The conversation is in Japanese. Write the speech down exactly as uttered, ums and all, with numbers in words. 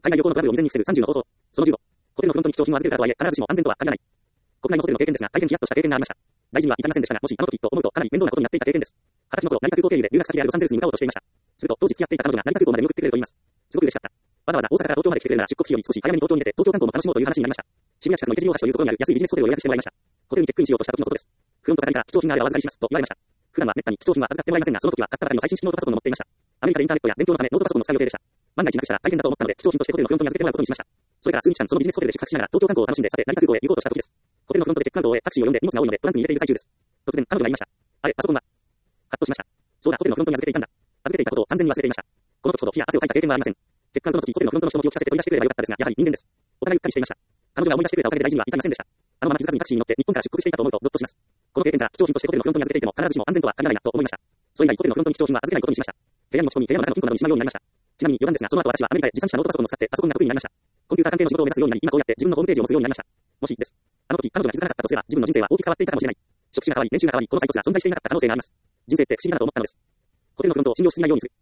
海外旅行のトラブルを未然に防ぐさんじゅうの方法。そのじゅうご。ホテルのフロントに貴重品を預けるからとはいえ、必ずしも安全とは限らない。国内のホテルの経験ですが、大変ヒヤッとした経験がありました。大事には至りませんでしたが、もしあの時と思うとかなり面倒なことになっていた経験です。二十歳の頃、成田空港経由で留学先であるロサンゼルスに向かおうとしていました。すると、当時付き合っていた彼女が成田空港まで巡ってくれると言います。すごく嬉しかった。わざわざ大阪から東京まで来てくれるなら出国費より少し早めに東京に出て東京観光も楽しもうという話になりました。渋谷近くの池袋大橋というところにある安いビジネスホテルを予約してもらいました。ホテルにチェックインしようとした時のことです。フロント係から貴重品があればお預かりしますと言われました。普段は滅多に貴重品は預かってもらえませんが、その時は買ったばかりの最新式ノートパソコンを持っていました。アメリカでインターネットや勉強のためノートパソコンを使う予定でした。万が一なくしたら大変だと思ったので、貴重品としてホテルのフロントに預けてもらうことにしました。それから数日間そのビジネスホテルで宿泊しながら東京観光を楽しんで、さて成田空港へ行こうとした時です。ホテルのフロントでチェックアウトを終え、タクシーを呼んで荷物が多いのでトランクに入れている最中です。突然彼女が言いました。あれ、パソコンは。ハッとしました。そうだ、ホテルのフロントに預けていたんだ。預けていたことを完全に忘れていました。この時ほど火や汗をかいた経験はありません。チェックアウトの時、ホテルのフロントの人の気を利かせて取り出してくれればよかったですが、やはり人間です。お互いうっかりしていました。彼女が思い出してくれたおかげで大事には至りませんでした。あのまま気づかずにタクシーに乗って日本から出国していたと思うとゾッとします。この経験から貴重品としてホテルのフロントに預けていても必ずしも安全とは限らないなと思いました。それ以来ホテルのフロントに貴重品は預けないことにしました。部屋に持ち込み、部屋の中の金庫などにしまうようになりました。ちなみに余談ですが、その後私はアメリカで持参したノートパソコンを使ってパソコンが得意になりました。コンピューター関係の仕事を目指すようになり、今こうやって自分のホームページを持つようになりました。もしです。あの時彼女が気づかなかったとすれば、自分の人生は大きく変わっていたかもしれない。職種が変わり、年収が変わり、このサイトすら存在していなかった可能性があります。人生って不思議だなと思ったのです。ホテルのフロントを信用しすぎないようにする。